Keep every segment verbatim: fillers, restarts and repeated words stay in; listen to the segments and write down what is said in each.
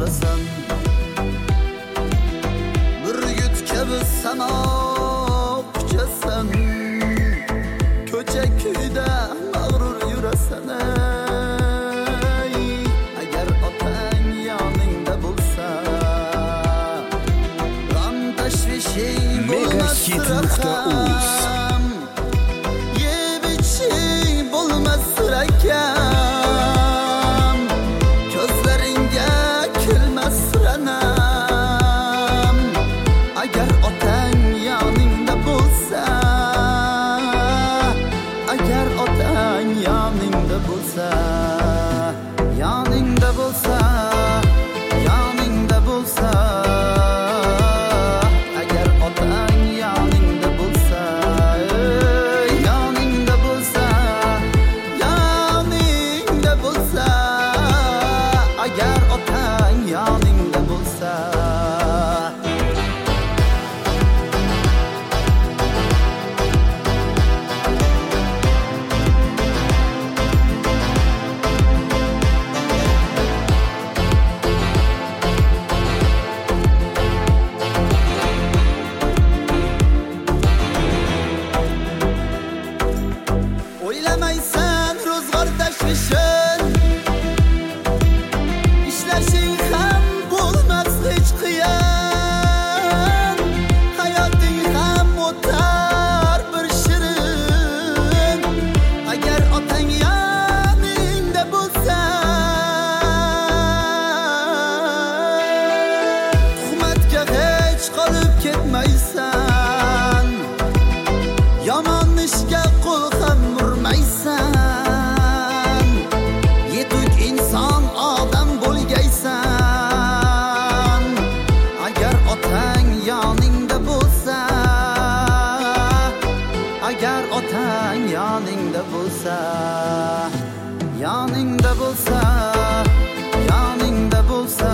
qilasan. Burgut kabi samo quchasan, ko'cha kuyda mag'rur yurasan. Agar otang yoningda bo'lsa, g'am tashvishing bo'lmas Megahit.uz. yeb iching bo'lmas rakam, ko'zlaringga kelmas ranam. Agar otang yoningda bo'lsa, agar otang yoningda bo'lsa, yoningda bo'lsa, yoningda bo'lsa, agar otang yoningda bo'lsa, yoningda bo'lsa, yoningda bo'lsa, agar otang yoningda bo'lsa. O'ylamaysan ro'zg'or tashvishin, ishlashing ham bo'lmas hech qiyin. Hayoting ham o'tar bir shirin, agar otang yoningda bo'lsa. Tuhmatga hech qolib ketmaysan, yomon ishga qo'l ham urmaysan. Yetuk inson odam bo'lgaysan. Agar otang yoningda bo'lsa, agar otang yoningda bo'lsa, yoningda bo'lsa, yoningda bo'lsa,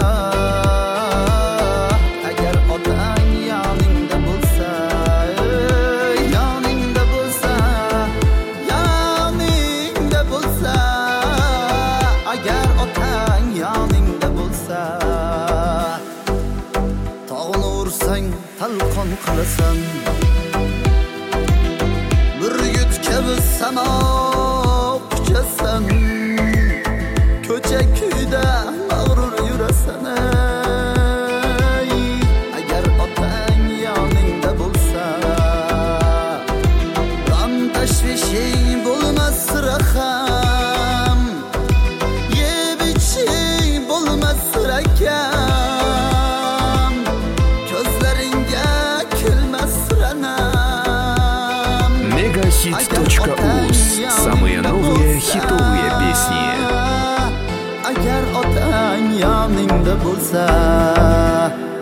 agar otang yoningda bo'lsa, yoningda bo'lsa, yoningda bo'lsa, agar otang yoningda bo'lsa. Tog'ni ursang talqon qilasan, burgut kabi samo quchasan, ko'cha kuyda mag'rur yurasan. Agar otang yoningda bo'lsa, g'am tashvishing bo'lmas raham, yeb iching bo'lmas rakam, ko'zlaringga kelmas ranam. Megahit.uz. Самые новые хитовые песни. Agar otang yoningda bo'lsa,